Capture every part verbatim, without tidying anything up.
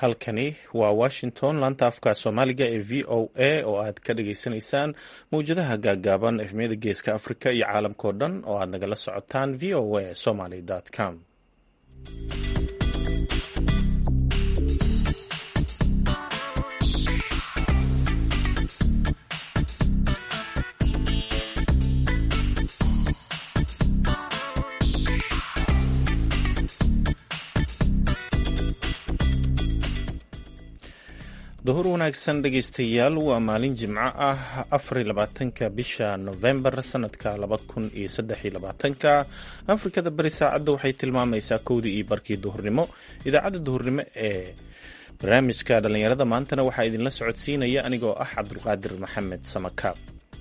halkani waa washington laanta afka soomaaliga ee v o a oo aad ka dhageysanaysaan mawjadaha gaaggaaban efmiyada geeska afrika iyo caalamkao dhan oo aad nagala socotaan v o a somaly com duhur wanaagsan dhegeystayaal waa maalin jimco ah afariyo labaatanka bisha novembar sanadka laba kun iyo saddex iyo labaatanka afrikada bari saacadda waxay tilmaamaysaa kowdii iyo barkii duhurnimo. idaacadda duhurnimo ee barnaamijka dhallinyarada maantana waxaa idinla socodsiinaya anigoo ah cabdulqaadir maxamed samakaab.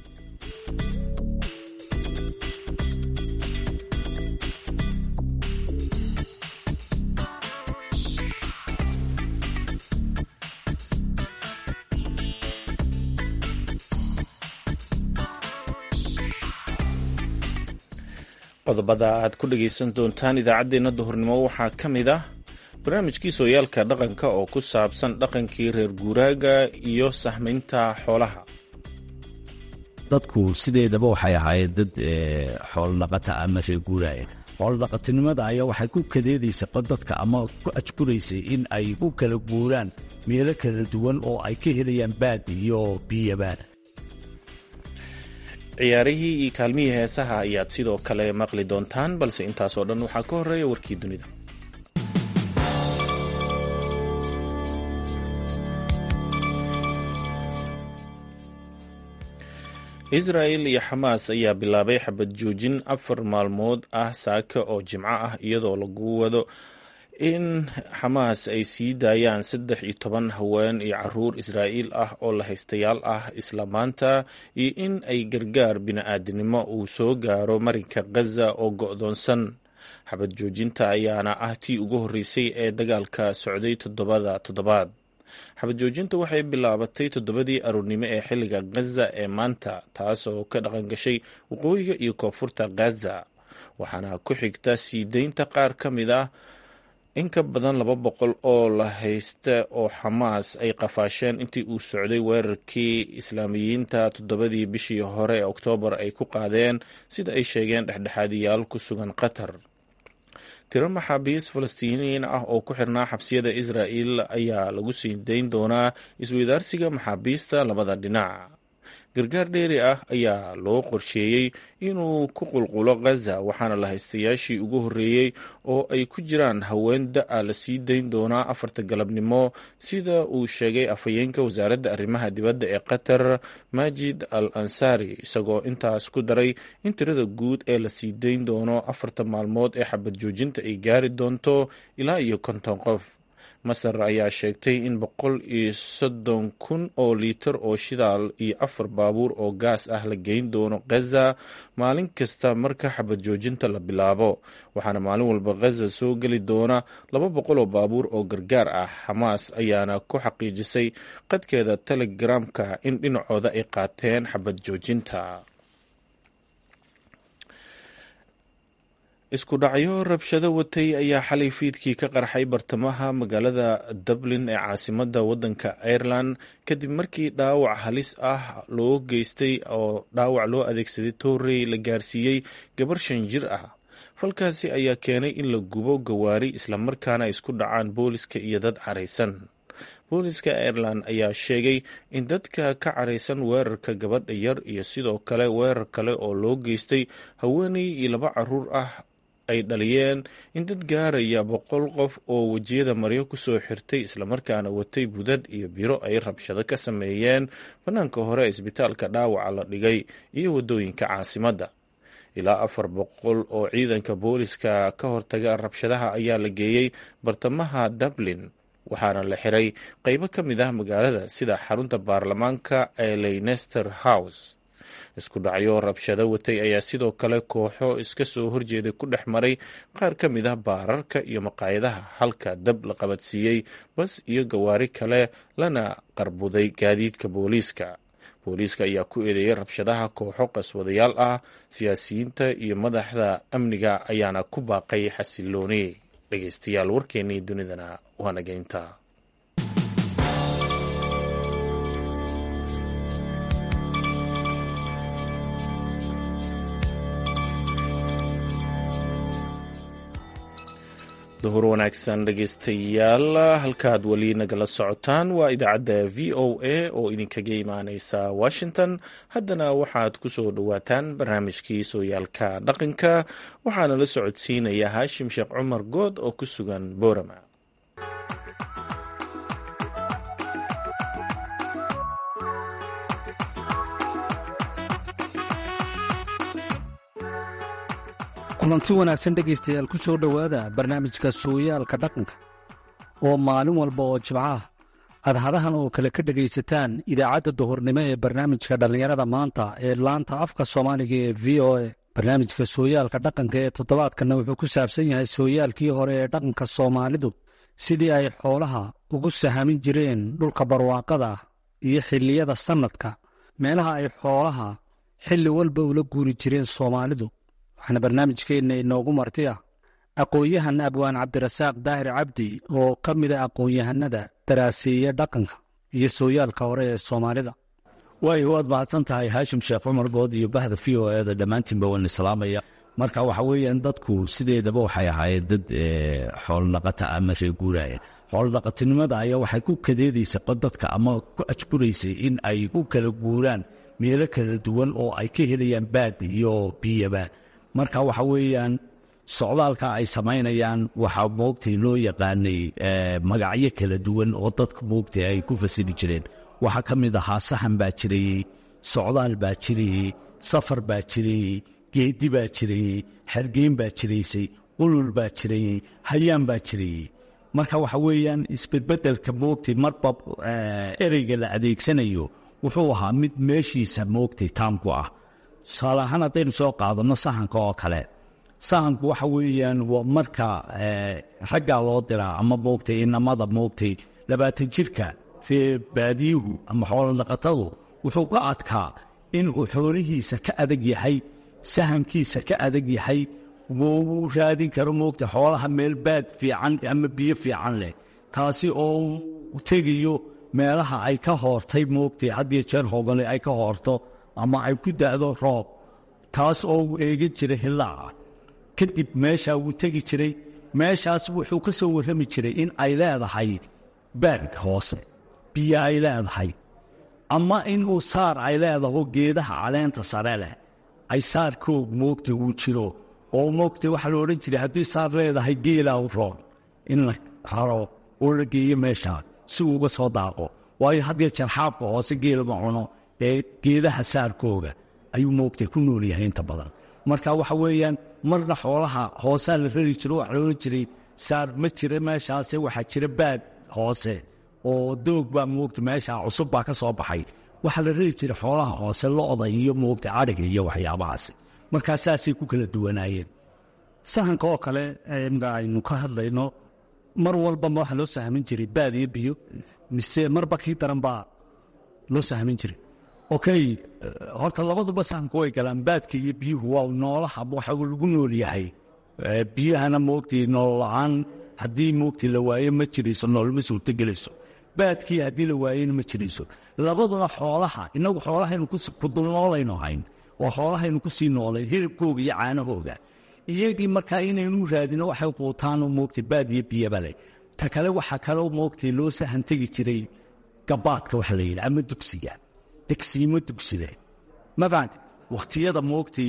qodobada aad ku dhagaysan doontaan idaacaddeenna duhurnimo waxaa ka mid ah barnaamijkii sooyaalka dhaqanka oo ku saabsan dhaqankii reer guuraaga iyo sahmaynta xoolaha. dadku sideedaba waxay ahaayeen dad xoolodhaqata ama reer guuraaya. xoolodhaqatinimada ayaa waxay ku kadeedaysay dadka ama ku ajkuraysay in ay ku kala guuraan meelo kala duwan oo ay ka helayaan baad iyo biyabaan. ciyaarihii iyo kaalmihii heesaha ayaad sidoo kale maqli doontaan, balse intaasoo dhan waxaa ka horreeya warkii dunida. israa'il iyo xamaas ayaa bilaabay xabad joojin afar maalmood ah saaka oo jimco ah, iyadoo lagu wado in xamaas ay sii daayaan saddex iyo toban haween iyo caruur israa'iil ah oo la haystayaal ah isla maanta, iyo in ay gargaar bini'aadinimo uu soo gaaro marinka Gaza oo go'doonsan. xabad joojinta ayaana ah tii ugu horreysay ee dagaalka socday toddobada toddobaad. xabad joojinta waxay bilaabatay toddobadii aroornimo ee xilliga Gaza ee maanta, taas oo ka dhaqan gashay waqooyiga iyo koonfurta Gaza, waxaana ku xigta sii daynta qaar ka mid ah in ka badan laba boqol oo la haysta oo xamaas ay qafaasheen intii uu socday weerarkii islaamiyiinta toddobadii bishii hore ee oktoobar ay ku qaadeen, sida ay sheegeen dhexdhexaadiyaal ku sugan qatar. tiro maxaabiis falastiiniyiin ah oo ku xirnaa xabsiyada israa'iil ayaa lagu sii dayn doonaa isweydaarsiga maxaabiista labada dhinac. gargaar dheeri ah ayaa loo qorsheeyey inuu ku qulqulo Gaza, waxaana la haystayaashii ugu horreeyey oo ay ku jiraan haween da-a la sii dayn doonaa afarta galabnimo, sida uu sheegay afhayeenka wasaaradda arrimaha dibadda ee qatar Majid al Ansari, isagoo intaas ku daray in tirada guud ee la sii dayn doono afarta maalmood ee xabad joojinta ay gaari doonto ilaa iyo konton qof. masar ayaa sheegtay in boqol iyo soddon kun oo liitar oo shidaal iyo afar baabuur oo gaas ah la geyn doono Gaza maalin kasta marka xabad joojinta la bilaabo, waxaana maalin walba Gaza soo geli doona laba boqol oo baabuur oo gargaar ah. xamaas ayaana ku xaqiijisay qadkeeda telegramka in dhinacooda ay qaateen xabad joojinta. isku dhacyo rabshado watay ayaa xalay fiidkii ka qarxay bartamaha magaalada Dublin ee caasimadda waddanka Ireland, kadib markii dhaawac halis ah loo geystay oo dhaawac loo adeegsaday toorey la gaarsiiyey gabar shan jir ah. falkaasi ayaa keenay in la gubo gawaari islamarkaana isku dhacaan booliska iyo dad caraysan. booliska Ireland ayaa sheegay in dadka ka caraysan weerarka gabadha yar iyo sidoo kale weerar kale oo loo geystay haweeney iyo laba caruur ah ay dhaliyeen in dad gaaraya boqol qof oo wejiyada maryo kusoo xirtay islamarkaana watay budad iyo biro ay rabshado ka sameeyeen bannaanka hore isbitaalka dhaawaca la dhigay iyo waddooyinka caasimadda. ilaa afar boqol oo ciidanka booliska ka hortaga rabshadaha ayaa la geeyey bartamaha Dublin, waxaana la xiray qaybo ka mid ah magaalada sida xarunta baarlamaanka ee Leicester House. isku dhacyo rabshado watay ayaa sidoo kale kooxo iska soo horjeeday ku dhex maray qaar ka mid ah baararka iyo maqaayadaha, halka dab la qabadsiiyey bas iyo gawaari kale lana qarbuday gaadiidka booliiska. booliiska ayaa ku eedeeyay rabshadaha kooxo qaswadayaal ah. siyaasiyiinta iyo madaxda amniga ayaana ku baaqay xasilooni. dhegeystayaal warkeennii dunidana waa nageynta. duhur wanaagsan dhegaystayaal, halkaad weli nagala socotaan waa idaacadda v o a oo idinkaga imaaneysa washington. haddana waxaad ku soo dhowaataan barnaamijkii sooyaalka dhaqanka, waxaana la socodsiinaya haashim sheekh cumar good oo ku sugan boorama. kulanti wanaagsan dhegaystayaal, ku soo dhowaada barnaamijka sooyaalka dhaqanka oo maalin walba oo jimco ah aad hadahan oo kale ka dhegaysataan idaacadda duhurnimo ee barnaamijka dhallinyarada maanta ee laanta afka soomaaliga ee v o a. barnaamijka sooyaalka dhaqanka ee toddobaadkanna wuxuu ku saabsan yahay sooyaalkii hore ee dhaqanka soomaalidu, sidii ay xoolaha ugu sahamin jireen dhulka barwaaqada ah iyo xilliyada sannadka, meelaha ay xoolaha xilli walba ula guuri jireen soomaalidu. waxaana barnaamijkeenna inoogu marti ah aqoon-yahan abwaan cabdirasaaq daahir cabdi oo ka mid a aqoon-yahanada daraaseeya dhaqanka iyo sooyaalka hore ee soomaalida. way waad mahadsan tahay haashim sheekh cumar good iyo bahda v o eda dhammaantiinba waan islaamaya. marka waxa weeyaan dadku sideedaba waxay ahaayeen dad xoolodhaqata ama reer guuraaya. xoolodhaqatinimada ayaa waxay ku kadeedaysa dadka ama ku ajburaysay in ay ku kala guuraan meelo kala duwan oo ay ka helayaan baad iyo biyaba. marka waxa weeyaan socdaalka ay samaynayaan waxaa moogtay loo yaqaanay magacyo kala duwan oo dadka moogtay ay ku fasiri jireen. waxaa ka mid ahaa sahan baa jirayey, socdaal baa jirayey, safar baa jirayey, geedi baa jirayey, xergeyn baa jiraysay, qulul baa jirayey, hayaan baa jirayey. marka waxa weeyaan isbedbedelka moogtay marba ereyga la adeegsanayo wuxuu ahaa mid meeshiisa moogtay taamku ah. tusaale ahaan haddaynu soo qaadanno sahanka oo kale, sahanku waxa weeyaan waa marka raggaa loo diraa ama moogtay inamada moogtay labaatan jirka fee baadiyuhu ama xoolodhaqatadu wuxuu ka adkaa inuu xoolihiisa ka adag yahay, sahankiisa ka adag yahay, wuu raadin karo moogtay xoolaha meel baad fiican ama biyo fiican leh, taasi oo u tegayo meelaha ay ka hoortay moogtay hadiyo jeer hoogale ay ka hoorto ama ay ku da'do roob, taas oo uu eegin jiray hillaaca. kadib meeshaa wuu tegi jiray, meeshaas wuxuu ka soo warrami jiray in ay leedahay baad hoose, biyo ay leedahay, ama inuu saar ay leedaho geedaha caleenta sare leh ay saarkoog moogtay uu jiro oo moogtay waxaa la odhan jiray haddii saar leedahay geelaa u roon in la raro oo la geeyo meeshaa si uu uga soo daaqo, waayo hadiyo jeer xaabka hoose geelama cuno ee geedaha saarkooga ayuu moogtay ku nool yahay inta badan. marka waxa weeyaan marna xoolaha hoosaa la rari jiro, waxa la odhan jiray saar ma jira meeshaase, waxaa jira baad hoose oo doog baa moogtay meeshaa cusub baa ka soo baxay, waxaa la rari jiray xoolaha hoose, lo-da iyo moogtay adhiga iyo waxyaabahaasi. markaa saasay ku kala duwanaayeen. sahanka oo kale imga aynu ka hadlayno, mar walbama waxaa loo sahmin jiray baad iyo biyo, mise marba kii daran baa loo sahmin jiray? okay, horta labaduba sahanku way galaan. baadka iyo biyuhu waa noolaha waxa lagu nool yahay. biyahana moogtay nool la-aan haddii moogtay la waayo ma jirayso, noolma suurtogelayso. baadkii haddii la waayona ma jirayso. labaduna xoolaha, inagu xoolahaynu ku dulnoolayno hayn oo xoolahaynu ku sii noolayn hilibkooga iyo caanahooga. iyagii markaa inaynu raadino waxay quutaanoo moogtay baad iyo biyaba leh. ta kale waxaa kaloo moogtay loo sahan tegi jiray gabaadka waxa la yidhi ama dugsiga, degsiimo dugsile. ma fahanti wakhtiyada moogtay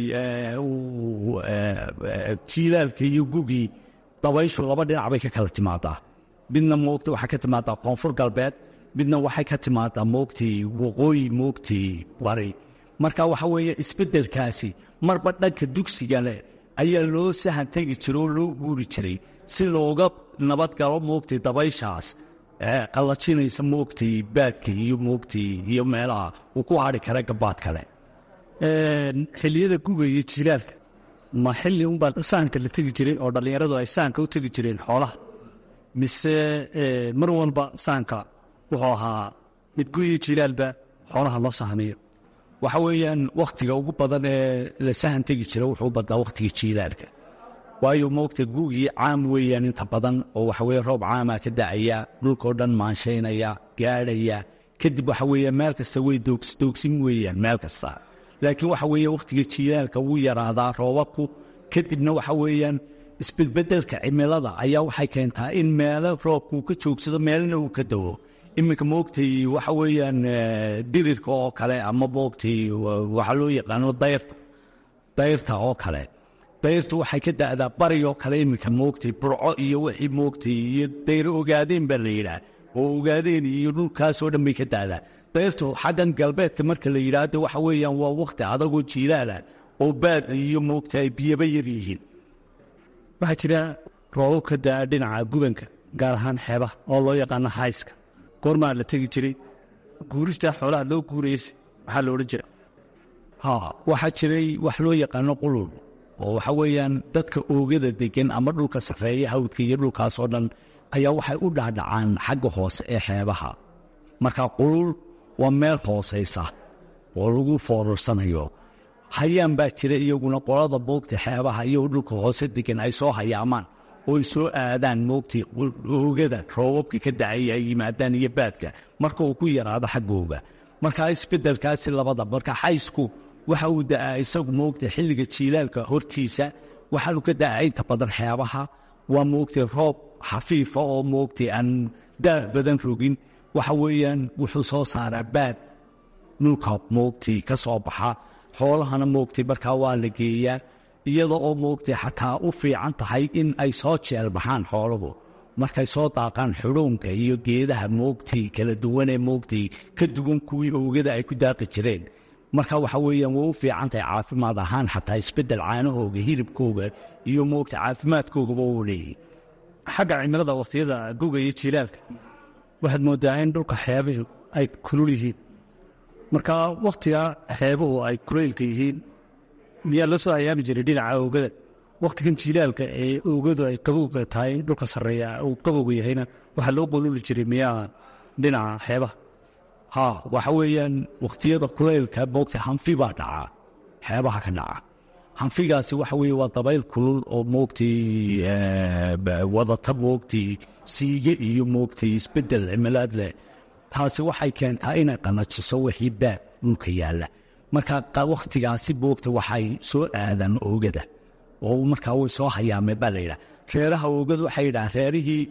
jiilaalka iyo gugii dabayshu laba dhinac bay ka kala timaadaa. midna moogtay waxay ka timaadaa koonfur galbeed, midna waxay ka timaadaa moogtay waqooyi moogtay bari. marka waxa weeye isbeddelkaasi marba dhanka dugsiga leh ayaa loo sahan tegi jira oo loo guuri jiray si looga nabadgalo moogtay dabayshaas qallajinaysa moogtay baadka iyo moogtay iyo meelaha uu ku hadhi kara gabaad kale. xilliyada guga iyo jilaalka ma xilli unbaa sahanka la tegi jiray oo dhallinyaradu ay sahanka u tegi jireen xoolaha, mise mar walba sahanka wuxuu ahaa mid gu iyo jilaalba xoolaha loo sahamiyo? waxa weeyaan wakhtiga ugu badan ee la sahan tegi jira wuxuu badnaa wakhtiga jiilaalka, waayo moogta gugii caam weeyaan inta badan oo waxa weye roob caamaa ka dacaya, dhulkao dhan maanshaynaya, gaadhaya, kadib waxa weeye meel kasta way doogsin weeyaan meel kasta. laakiin waxa weeye wakhtiga jiilaalka wuu yaraadaa roobabku, kadibna waxa weeyaan isbedbedelka cimilada ayaa waxay keentaa in meelo roobka uu ka joogsado meelna uu ka dawo. iminka moogtay waxa weeyaan dirirka oo kale ama moogtay waxaa loo yaqaano dayrta dayrta oo kale dayrta waxay ka da'daa bari oo kale iminka moogtay burco iyo wixii moogtay iyo dayr ogaadeen baa la yidhaah oo ogaadeen iyo dhulkaasoo dhan bay ka da'daa. dayrtu xaggan galbeedka marka la yidhaahdo waxa weeyaan waa wakhti adagoo jiilaalah oo baad iyo moogtay ay biyaba yar yihiin. waxaa jira roobab ka da'a dhinaca gubanka gaar ahaan xeebaha oo loo yaqaano hayska. goormaa la tegi jiray guuristaa xoolaha loo guuraysa maxaa lo odhan jira? ha waxaa jiray wax loo yaqaano qulul oo waxa weeyaan dadka oogada degan ama dhulka sarreeya hawdka iyo dhulkaasoo dhan ayaa waxay u dhaadhacaan xagga hoose ee xeebaha. marka qulul waa meel hoosaysa oo lagu foorursanayo. hayaan baa jira iyaguna qolada moogta xeebaha iyo dhulka hoose degan ay soo hayaamaan ooy soo aadaan moogtay oogada roobabka ka dacay ay yimaadaan iyo baadka marka uu ku yaraado xaggooga. markaa isbeddelkaasi labada marka xaysku waxa uu da'aa isagu moogtay xilliga jiilaalka hortiisa waxaanu ka da'aa inta badan xeebaha. waa moogtay roob xafiifa oo moogtay aan daad badan rogin. waxa weeyaan wuxuu soo saaraa baad dhulka moogtay ka soo baxa. xoolahana moogtay markaa waa la geeyaa iyada oo moogtay xataa u fiican tahay in ay soo jeelbaxaan xooluhu markay soo daaqaan xudhuunka iyo geedaha moogtay kala duwanee moogtay ka duwan kuwii oogada ay ku daaqi jireen. marka waxa weeyaan way u fiican tahay caafimaad ahaan xataa isbeddel caanahooga hilibkooga iyo moogtay caafimaadkoogaba uu leeyahy. xagga cimilada wakhtiyada guga iyo jiilaalka waxaad mooddaa in dhulka xeebuhu ay kulul yihiin. marka wakhtiga xeebuhu ay kulaylka yihiin miyaa loo soo hayaami jiray dhinaca oogada? wakhtigan jiilaalka ee oogadu ay qabowga tahay dhulka sarreeya uu qabowga yahayna waxaa loo qululi jiray miyaa dhinaca xeebaha? ha waxa weeyaan wakhtiyada kulaylka moogtay hanfi baa dhacaa xeebaha ka dhaca. hanfigaasi waxa weeye waa dabayl kulul oo moogtay wadata moogtay siige iyo moogtay isbeddel cimilaad leh. taasi waxay keentaa inay qanajiso wixii baad dhulka yaalla. markaa wakhtigaasi moogta waxay soo aadaan oogada oo markaa way soo hayaameen baa la yidhaha. reeraha oogada waxay yidhahaan reerihii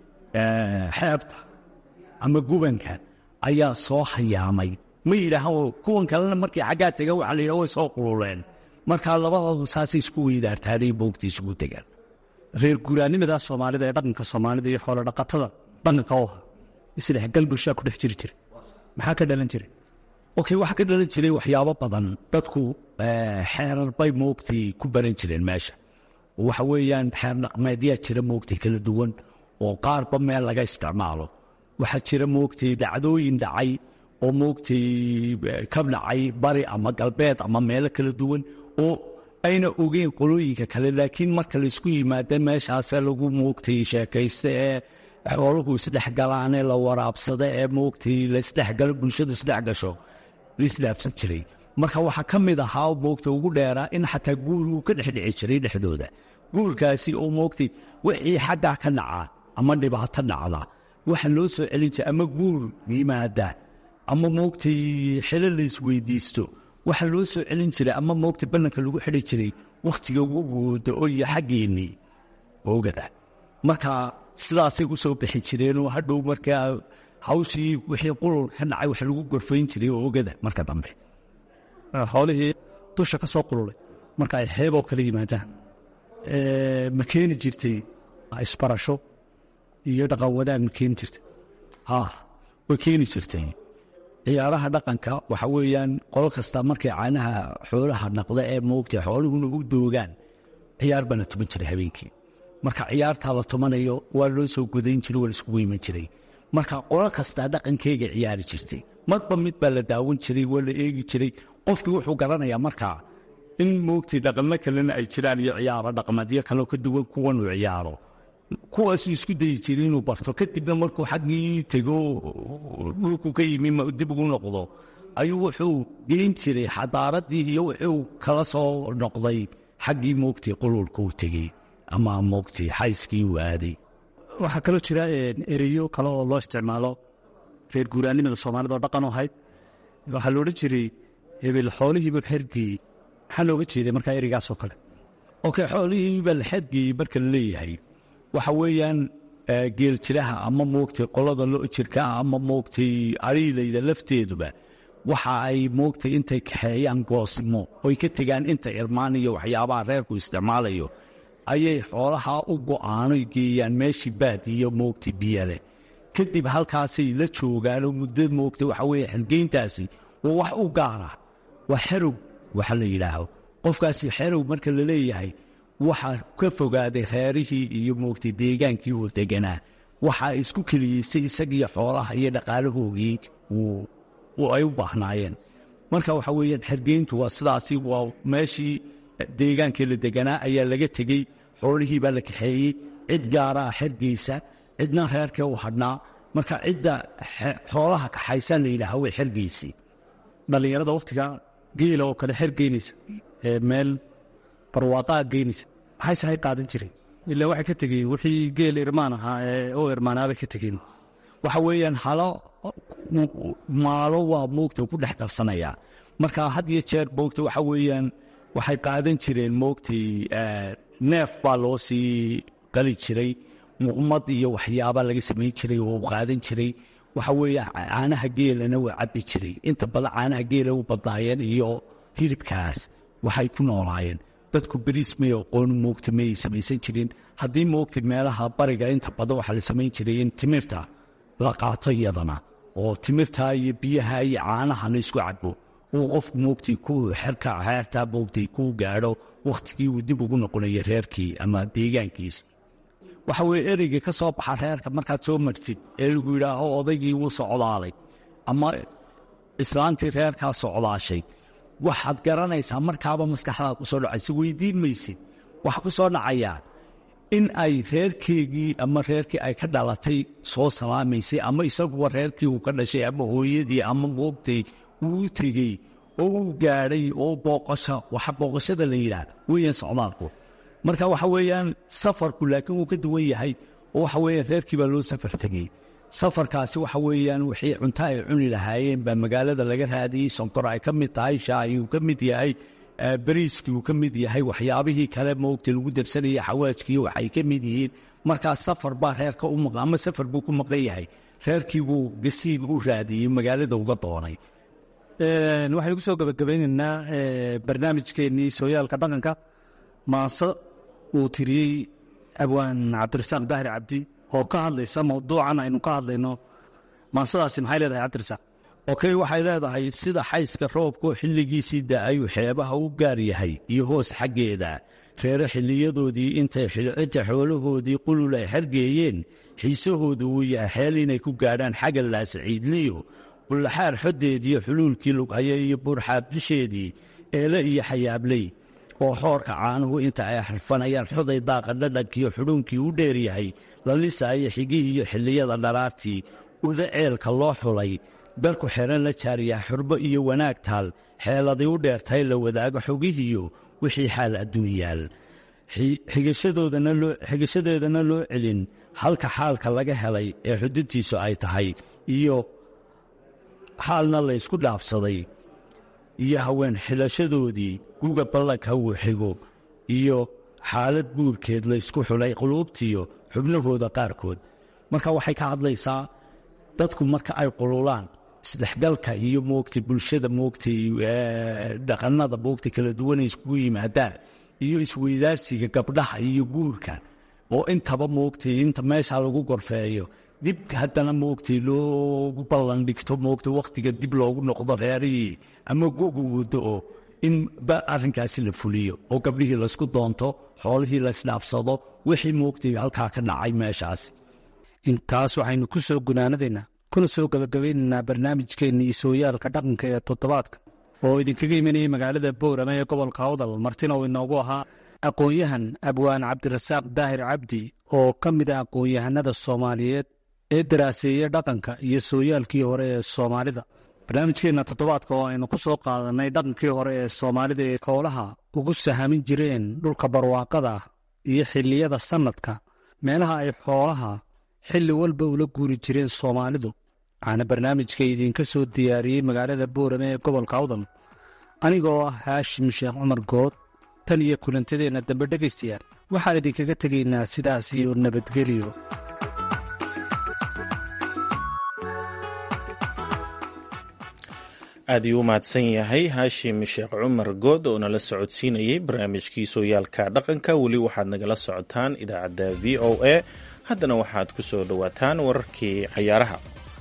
xeebta ama gubanka ayaa soo hayaamay ma yidhaahaan. kuwan kalena markii xaggaa tegan waxaa la yidhaha way soo qululeen. markaa labadoodu saasay isku weydaartaanay moogta isugu tegaan. reer guuraanimada soomaalida ee dhaqanka soomaalida iyo xoolo dhaqatada dhaqanka u aha isdhexgal bulshaa ku dhex jiri jiray maxaa ka dhalan jiray? okay waxaa ka dhalan jiray waxyaabo badan. dadku xeerar bay moogtay ku baran jireen meesha. waxa weeyaan xeer dhaqmeedyaa jira moogtay kala duwan oo qaarba meel laga isticmaalo. waxaa jira moogtay dhacdooyin dhacay oo moogtay ka dhacay bari ama galbeed ama meelo kala duwan oo ayna ogeyn qolooyinka kale. laakiin marka laysku yimaada meeshaase lagu moogtay sheekaysta ee xooluhu isdhexgalaanee la waraabsada ee moogtay laisdhexgalo bulshadu isdhex gasho laisdhaafsan jiray. marka waxaa ka mid ahaa moogtay ugu dheeraa in xataa guur uu ka dhexdhici jiray dhexdooda. guurkaasi oo moogtay wixii xaggaa ka dhacaa ama dhibaato dhacda waxa loo soo celin jiray ama guur yimaada ama moogtay xilo laisweydiisto waxa loo soo celin jiray ama moogtay ballanka lagu xidhi jiray wakhtiga ugu wooda oo iyo xaggeennii oogada. marka sidaasay u soo bixi jireenoo hadhow markaa hawshii wixii qulul ka dhacay wax lagu gorfayn jiray oogada marka dambe. xoolihii dusha ka soo qululay marka ay xeeboo kala yimaadaan ma keeni jirtay isbarasho iyo dhaqan wadaag ma keeni jirtay? ha way keeni jirtay. ciyaaraha dhaqanka waxa weeyaan qolo kasta markay caanaha xoolaha naqda ee moogtay xooluhuna u doogaan ciyaar baa la tuman jiray habeenkii. marka ciyaartaa la tumanayo waa loo soo gudayn jiray waa laiskugu iman jiray. marka qolo kastaa dhaqankeyga ciyaari jirtay. madba mid baa la daawan jiray waa la eegi jiray. qofkii wuxuu garanayaa markaa in moogtay dhaqamo kalena ay jiraan iyo ciyaaro dhaqameedyo kaleo ka duwan kuwan uu ciyaaro. kuwaasuu isku dayi jiray inuu barto. kadibna markuu xaggii tego dhulku ka yimi dib ugu noqdo ayuu wuxuu geyn jiray xadaaradii iyo wuxuu kala soo noqday xaggii moogtay qululka uu tegey ama moogtay xayskii uu aaday. waxaa kaloo jira ereyo kale oo loo isticmaalo reer guuraanimada soomaalida oo dhaqan u ahayd. waxaa la odhan jiray hebel xoolihiibuu xergeeyey. maxaa looga jeeday markaa ereygaasoo kale? okay xoolihii baa la xergeeyey marka la leeyahay waxa weeyaan geeljiraha ama moogtay qolada lo jirka ama moogtay ariilayda lafteeduba waxa ay moogtay intay kaxeeyaan goosimo oy ka tegaan inta irmaan iyo waxyaabaha reerku isticmaalayo ayay xoolaha u go'aanoy geeyaan meeshii baadiyo moogtay biyale kadib halkaasay la joogaanoo muddo moogtay waxa weeye xergeyntaasi waa wax u gaara waa xerow waxa la yidhaaho qofkaasi xerow marka la leeyahay waxaa ka fogaaday reerihii iyo moogtay deegaankii uu deganaa waxaa isku keliyeysay isagiiyo xoolaha iyo dhaqaalahoogii uu ay u baahnaayeen marka waxa weeyaan xergeyntu waa sidaasi waa meeshii deegaankii la deganaa ayaa laga tegey xoolihii baa la kaxeeyey cid gaaraa xergeysa cidna reerkee u hadhnaa marka cidda xoolaha kaxaysaa la yidhaaha way xergeysay dhallinyarada wakhtiga geela oo kale xergeynaysa ee meel barwaaqaa geynaysa maxay sahay qaadan jireen ilaa waxay ka tegeen wixii geel irmaan ahaa ee oo irmaanaabay ka tegeen waxa weeyaan halo maalo waa moogta ku dhex darsanayaa marka had iyo jeer moogta waxa weeyaan waxay qaadan jireen moogtay neef baa loo sii qali jiray muqmad iyo waxyaaba laga samayn jiray oo qaadan jiray waxa weeye caanaha geelana waa cabbi jiray inta badan caanaha geela u badnaayeen iyo hilibkaas waxay ku noolaayeen dadku beriis may aqoon moogta may samaysan jirin haddii moogta meelaha bariga inta badan waxaa la samayn jiray in timirta la qaato iyadana oo timirta iyo biyaha iyo caanaha la isku cadbo uu qofku moogtay ku xerka xeertaa moogtay ku gaadho wakhtigii uu dib ugu noqonayo reerkii ama deegaankiis waxa weeye ereyga ka soo baxa reerka markaad soo martid ee lagu yidhaaho odaygii wuu socdaalay ama islaantii reerkaa socdaashay waxaad garanaysaa markaaba maskaxdaad ku soo dhacaysa weydiin maysid waxaa ku soo dhacayaa in ay reerkeygii ama reerkii ay ka dhalatay soo salaamaysay ama isaguba reerkii uu ka dhashay ama hooyadii ama moogtay uu tegey oo uu gaadhay oo booqasho waxa booqashada la yidhaah weeyaan socdaalku marka waxa weeyaan safarku laakiin wuu ka duwan yahay oo waxa weeyaan reerkii baa loo safar tegey safarkaasi waxa weeyaan wixii cunto ay cuni lahaayeen baa magaalada laga raadiyey sonkor ay ka mid tahay shaay uu ka mid yahay bariiskii uu ka mid yahay waxyaabihii kale moogta lagu darsanayay xawaajkii waxay ka mid yihiin markaas safar baa reerka u maqan ama safar buu ku maqan yahay reerkii buu gasiib u raadiyey magaalada uga doonay waxaynu ku soo gabagabaynaynaa barnaamijkeennii sooyaalka dhaqanka maase uu tiriyey abwaan cabdirasaaq daahir cabdi oo ka hadlaysa mawduucan aynu ka hadlayno maasadaasi maxay leedahay cabdirasaaq okey waxay leedahay sida xayska roobkoo xilligiisii da'ayuu xeebaha u gaar yahay iyo hoos xaggeeda reere xilliyadoodii inta xoolahoodii qulul ay xergeeyeen xiisahoodu uu yahay xeel inay ku gaadhaan xagga laasciidliyo bullaxaar xoddeediiyo xuluulkii lughaya iyo buurxaab dusheedii eele iyo xayaabley oo xoorka caanuhu inta ay xarfanayaan xoday daaqa dhadhankiiyo xudhuunkii u dheer yahay la lisaayo xigihii iyo xilliyada dharaartii uda ceelka loo xulay dalku xeran la jaariyaa xurbo iyo wanaag taal xeeladii u dheertahay la wadaago xogihiiyo wixii xaal adduun yaal xigashadeedana loo celin halka xaalka laga helay ee xuduntiisu ay tahay iyo xaalna laysku dhaafsaday iyo haween xilashadoodii guga ballanka uu xigo iyo xaalad guurkeed laysku xulay quluubtiyo xubnahooda qaarkood marka waxay ka hadlaysaa dadku marka ay qululaan isdhexgalka iyo moogtay bulshada moogtay dhaqannada moogtay kala duwanay iskugu yimaadaan iyo isweydaarsiga gabdhaha iyo guurka oo intaba moogtay inta meesha lagu gorfeeyo dib haddana moogtay loogu ballan dhigto moogtay wakhtiga dib loogu noqdo reerihii ama gogu wado oo in arrinkaasi la fuliyo oo gabdhihii laysku doonto xoolihii laysdhaafsado wixii moogtay halkaa ka dhacay meeshaas intaas waxaynu ku soo gunaanadaynaa kuna soo gabagabaynaynaa barnaamijkeennii sooyaalka dhaqanka ee toddobaadka oo idinkaga imanayay magaalada boorama ee gobolka awdal martina uu inoogu ahaa aqoon-yahan abwaan cabdirasaaq daahir cabdi oo ka mid ah aqoon-yahanada soomaaliyeed ee daraaseeya dhaqanka iyo sooyaalkii hore ee soomaalida barnaamijkeenna toddobaadka oo aynu ku soo qaadannay dhaqankii hore ee soomaalida ee xoolaha ugu sahamin jireen dhulka barwaaqada ah iyo xilliyada sannadka meelaha ay xoolaha xilli walba ula guuri jireen soomaalidu waxaana barnaamijka idinka soo diyaariyey magaalada boorame ee gobolka awdal anigoo ah haashim sheekh cumar good tan iyo kulantadeenna dambe dhegaystayaal waxaan idinkaga tegaynaa sidaas iyo nabadgelyo. aad iyuu u mahadsan yahay haashim sheekh cumar good oo nala socodsiinayay barnaamijkii sooyaalka dhaqanka. weli waxaad nagala socotaan idaacadda v o a. haddana waxaad ku soo dhowaataan wararkii cayaaraha.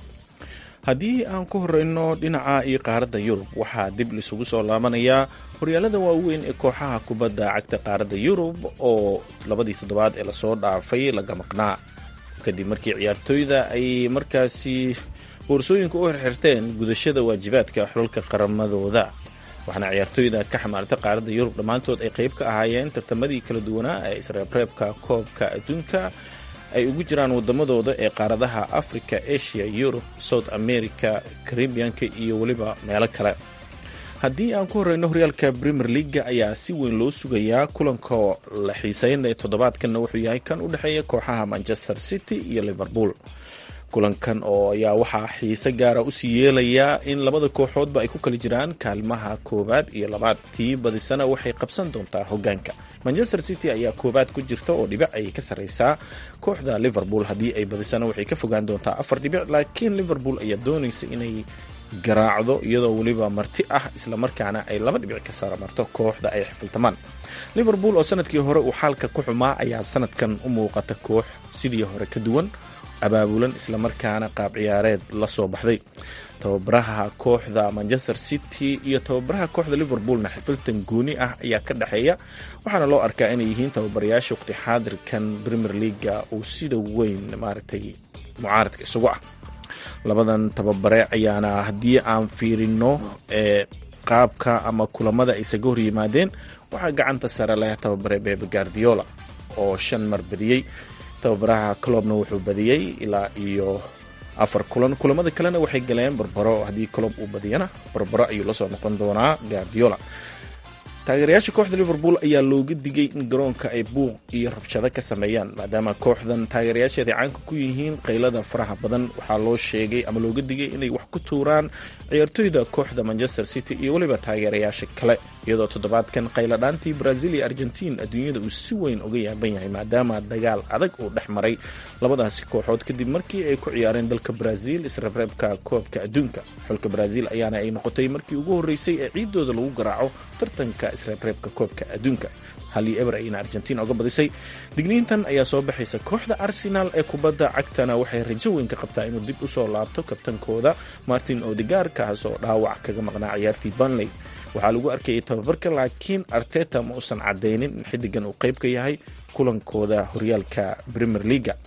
haddii aan ku horeyno dhinaca iyo qaaradda yurub, waxaa dib lisugu soo laabanayaa horyaalada waaweyn ee kooxaha kubadda cagta qaaradda yurub oo labadii toddobaad ee lasoo dhaafay laga maqnaa kadib markii ciyaartooyda ay markaasi boorsooyinka u xirxirteen gudashada waajibaadka xulalka qaramadooda. waxaana ciyaartooyda ka xamaarta qaaradda yurub dhammaantood ay qayb ka ahaayeen tartamadii kala duwanaa ee isreebreebka koobka adduunka ay ugu jiraan wadamadooda ee qaaradaha africa, asia, yurub, south america, caribianka iyo weliba meelo kale. haddii aan ku horeyno horyaalka premier leaga ayaa si weyn loo sugayaa. kulanka la xiiseynaya toddobaadkanna wuxuu yahay kan u dhexeeya kooxaha manchester city iyo liverpool. kulankan oo ayaa waxaa xiise gaara usii yeelayaa in labada kooxoodba ay ku kala jiraan kaalmaha koowaad iyo labaad. tii badisana waxay qabsan doontaa hogaanka. manchester city ayaa koowaad ku jirta oo dhibic ayay ka sarreysaa kooxda liverpool. haddii ay badisana waxay ka fogaan doontaa afar dhibic, laakiin liverpool ayaa doonaysa inay garaacdo iyadoo weliba marti ah, islamarkaana ay laba dhibic ka saaramarto kooxda ay xifiltamaan. liverpool oo sanadkii hore uu xaalka ku xumaa ayaa sanadkan u muuqata koox sidii hore ka duwan, abaabulan, islamarkaana qaab ciyaareed la soo baxday. tababaraha kooxda manchester city iyo tababaraha kooxda liverpoolna xifiltan gooni ah ayaa ka dhexeeya, waxaana loo arkaa inay yihiin tababarayaasha waqti xaadirkan premier leaga uu sida weyn maaragtay mucaaradka isugu ah. labadan tababare ayaana haddii aan fiirino ee qaabka ama kulamada ay isaga hor yimaadeen, waxaa gacanta sare leh tababare Pep Guardiola oo shan mar badiyey. tababaraha Kloppna wuxuu badiyey ilaa iyo afar kulan. kulamada kalena waxay galeen barbaro. haddii Klopp uu badiyana barbaro ayuu la soo noqon doonaa Guardiola. taageerayaasha kooxda liverpool ayaa looga digay in garoonka ay buuq iyo rabshado ka sameeyaan, maadaama kooxdan taageerayaasheeda caanka ku yihiin qaylada faraha badan. waxaa loo sheegay ama looga digay inay wax ku tuuraan ciyaartooyda kooxda manchester city iyo weliba taageerayaasha kale, iyadoo toddobaadkan qayladhaantii brazil iyo argentiin adduunyada uu si weyn uga yaaban yahay, maadaama dagaal adag uu dhex maray labadaasi kooxood kadib markii ay ku ciyaareen dalka brazil isreebreebka koobka adduunka. xulka brazil ayaana ay noqotay markii ugu horeysay ee ciidooda lagu garaaco tartanka isreebreebka koobka adduunka. hal iyo eber ayna argentiin oga badisay. digniintan ayaa soo baxaysa kooxda arsenal ee kubadda cagtana waxay rajo weyn ka qabtaa inuu dib usoo laabto kabtankooda martin odegaard, kaas oo dhaawac kaga maqnaa ciyaartii Burnley. waxaa lagu arkayay tababarka, laakiin Arteta ma uusan cadaynin in xidigan uu qayb ka yahay kulankooda horyaalka Premier League.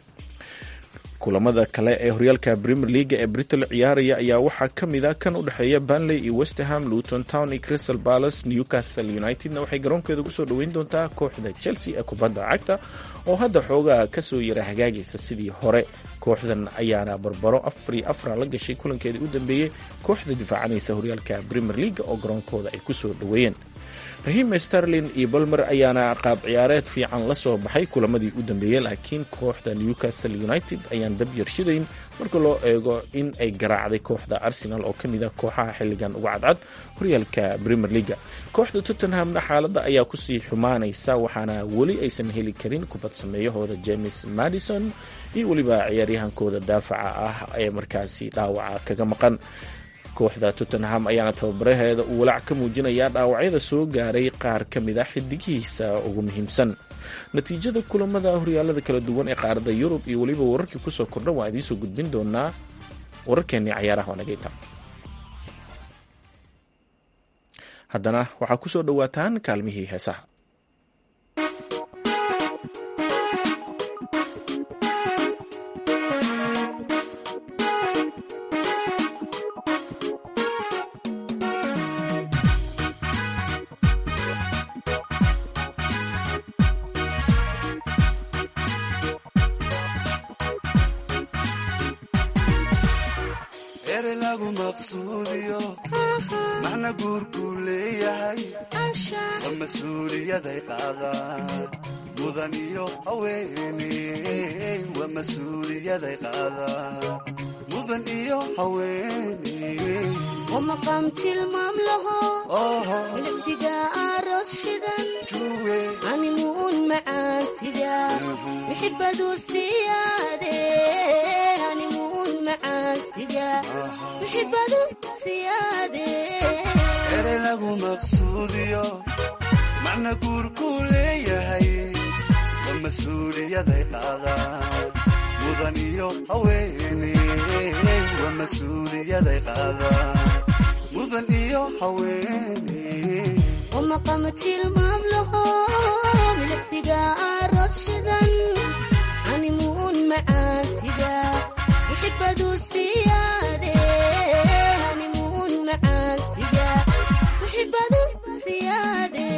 kulamada kale ee horyaalka Premier League ee Britain ciyaaraya ayaa waxaa ka mid ah kan u dhexeeya Burnley iyo West Ham, Luton Town iyo Crystal Palace. Newcastle Unitedna waxay garoonkeeda ku soo dhaweyn doontaa kooxda Chelsea ee kubadda cagta oo hadda xoogaa kasoo yara hagaagaysa sidii hore. kooxdan ayaana barbaro afar iyo afar la gashay kulankeedii u dambeeyey kooxda difaacanaysa horyaalka Premier League oo garoonkooda ay ku soo dhaweeyeen. Raheem Sterling iyo Balmer ayaana qaab ciyaareed fiican la soo baxay kulamadii u dambeeyey, laakiin kooxda Newcastle United ayaan dab yarshidayn marka loo eego in ay garaacday kooxda Arsenal oo kamid ah kooxaha xilligan uga cadcad horyaalka Premier League. kooxda Tottenhamna xaaladda ayaa kusii xumaanaysa, waxaana weli aysan heli karin kubad sameeyahooda James Maddison iyo weliba ciyaaryahankooda daafaca ah ee markaasi dhaawaca kaga maqan. kooxda Tottenham ayaana tababaraheeda uu walaac ka muujinayaa dhaawacyada soo gaaray qaar ka mid ah xidigihiisa ugu muhiimsan. natiijada kulamada horyaalada kala duwan ee qaaradda Yurub iyo weliba wararkii kusoo kordha waa idiin soo gudbin doonaa wararkeennii cayaaraha wanaagayta. haddana waxaa ku soo dhowaataan kaalmihii heesaha. macna guurku leeyahay waa mas-uuliyaday qaadaan mudan iyo haweeney waa mas-uuliyaday qaadaan mudan iyo haweeney ومقام تلمام له العسيقة عروس شدن عنيمون مع سيدا يحب ذو السيادة عنيمون مع سيدا يحب ذو السيادة ere lagu maqsuudiyo macna guurku leeyahay waa mas-uuliyaday qaadaan mudan iyo haweeney waa mas-uuliyaday qaadaan mudan iyo haweeney ومقام تلمام له العسيقة عروس شدن عنيمون مع سيدا يحب ذو السيادة عنيمون مع سيدا يحب ذو السيادة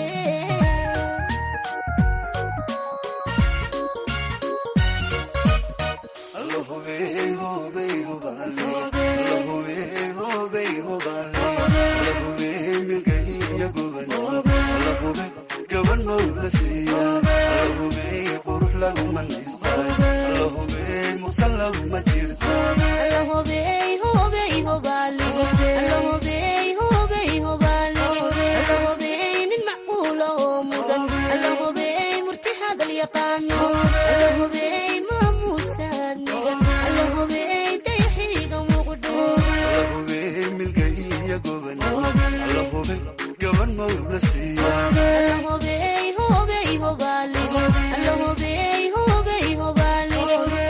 الله بيه بيه بالي الله بيه بيه بالي الله بيه ملقي يقبل الله بيه قبل مولسيا الله بيه قروح له من يستاي الله بيه مصلى ما جرت الله بيه بيه بالي الله بيه بيه بالي الله بيه المعقول ومدن الله بيه مرتاح هذا اليقان الله بيه ما موساد الله بيه ديحيق ومقدور الله بيه ملقي يقبل الله بيه قبل مولسيا الله بيه بيه بالي الله بيه بيه بالي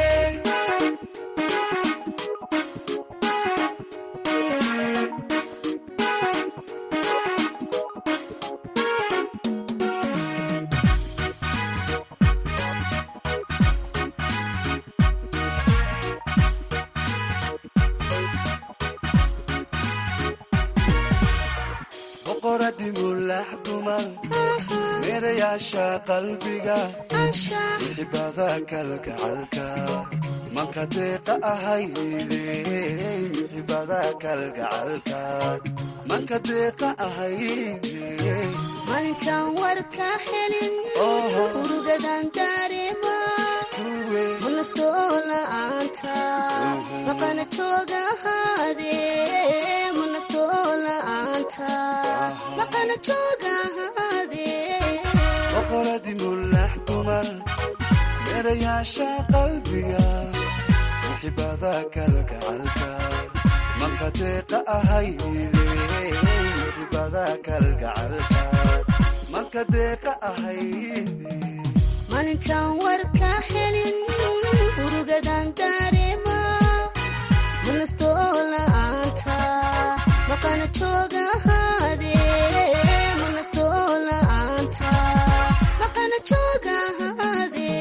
boqoradi mulax dumar meerayaasha qalbiga xibada kalgacalka manka deeqa ahayde xibada kalgacalka manka deeqa ahayde maalintaan warka helin urugadan dareema manastoo la'aanta maqana jooga ahaade manastoo la'aanta maqana jooga ahaade boqoradi mulax dumar meerayaasha qalbiga xibada kalgacalka manka deeqa ahayde xibada kalgacalka manka deeqa ahayde maalintaan warka helin urugadan dareema manastoo la'aanta maqana jooga ahaade manastoo la'aanta maqana jooga ahaade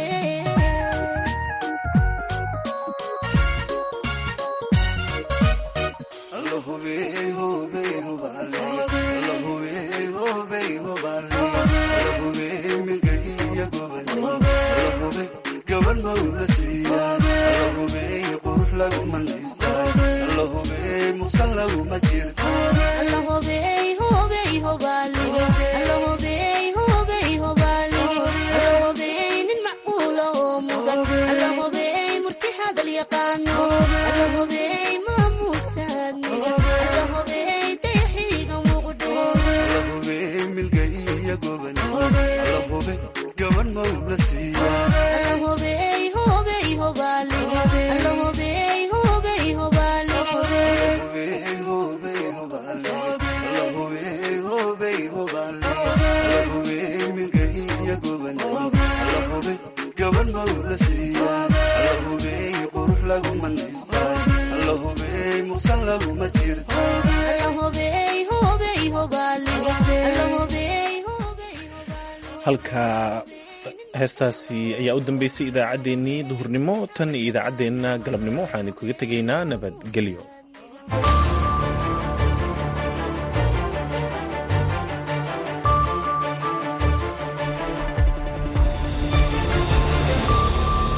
الله بيه بيه بالي الله بيه بيه بالي الله بيه ملقي يقبل الله بيه قبل مولسيا الله بيه قروح له من يستاي الله بيه مصلى وما جرت الله بيه بيه بالي الله بيه بيه بالي الله بيه المعقول ومدن الله بيه مرتاح هذا اليقان الله بيه ما موساد الله بيه ديحيق ومقدور الله بيه ملقي يقبل الله بيه قبل مولسيا الله بيه بيه بالي الله بيه بيه بالي الله بيه بيه بالي الله بيه بيه بالي الله بيه ملقي يقبل الله بيه قبل مولسيا الله بيه قروح له من يستاي الله بيه مصلى وما جرت الله بيه بيه بالي الله بيه بيه halka heestaasi ayaa u dambeysay idaacaddeenii duhurnimo tan iyo idaacaddeenna galabnimo waxaan idinkuga tegaynaa nabadgelyo.